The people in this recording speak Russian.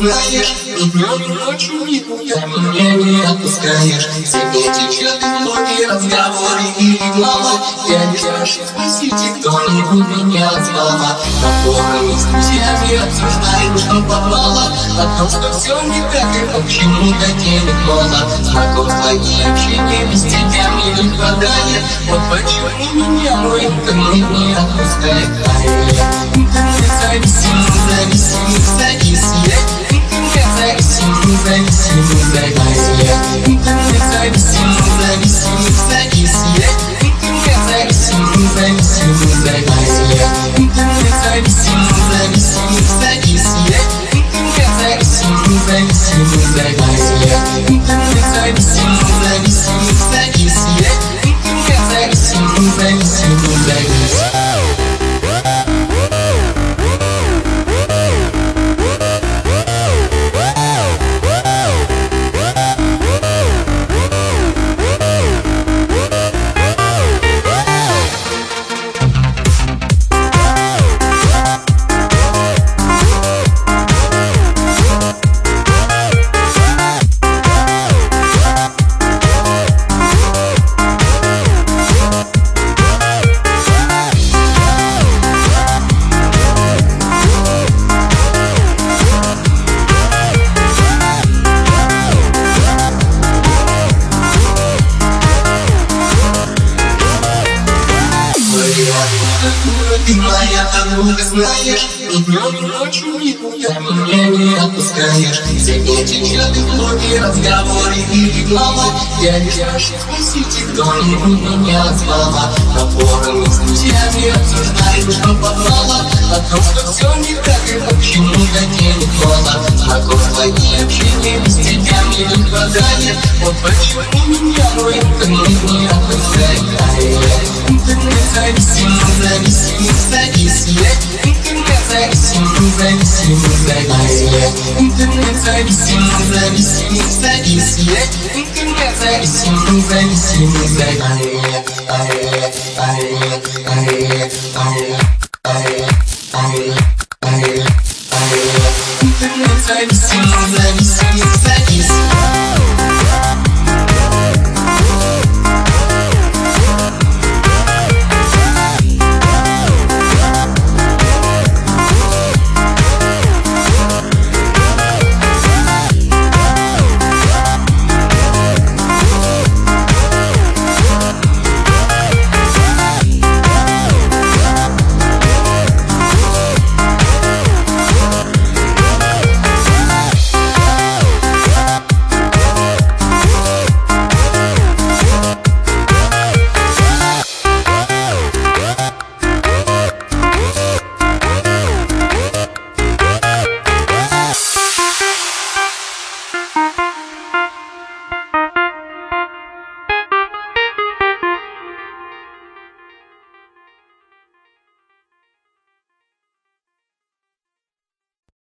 знаешь, и днем, и ночью никуда меня не отпускаешь. Сегодня течет многие разговоры или мало. Я лишь прошу, спросите, кто-нибудь меня звала. На форуме с друзьями обсуждаем, что попало. О том, что все не так и почему-то денег мало. Знакомства и общение без тебя мне не хватает. Вот почему меня мой интернет не отпускает. Интернет зависимый, зависимый. Интернет зависимый, зависимый. Интернет зависимый, зависимый, зависимый. Интернет зависимый, зависимый, зависимый. Интернет зависимый, зависимый, зависимый. Интернет зависимый, зависимый, зависимый. Интернет зависимый, зависимый, зависимый. Интернет зависимый, зависимый, зависимый. Ты моя подруга, знаешь, и днем, и ночью никуда меня не отпускаешь. Сегодня течет многие разговоры или мало. Я лишь прошу, спросите, кто-нибудь меня звала. На форуме с друзьями обсуждаем, что попало. О том, что все не так и почему-то денег мало. Знакомства и общение без тебя мне не хватает. Вот почему меня мой интернет не отпускает. Интернет зависимый, зависимый, зависимый. Интернет зависимый, зависимый, зависимый. Интернет зависимый, зависимый, зависимый. Интернет зависимый, зависимый, зависимый.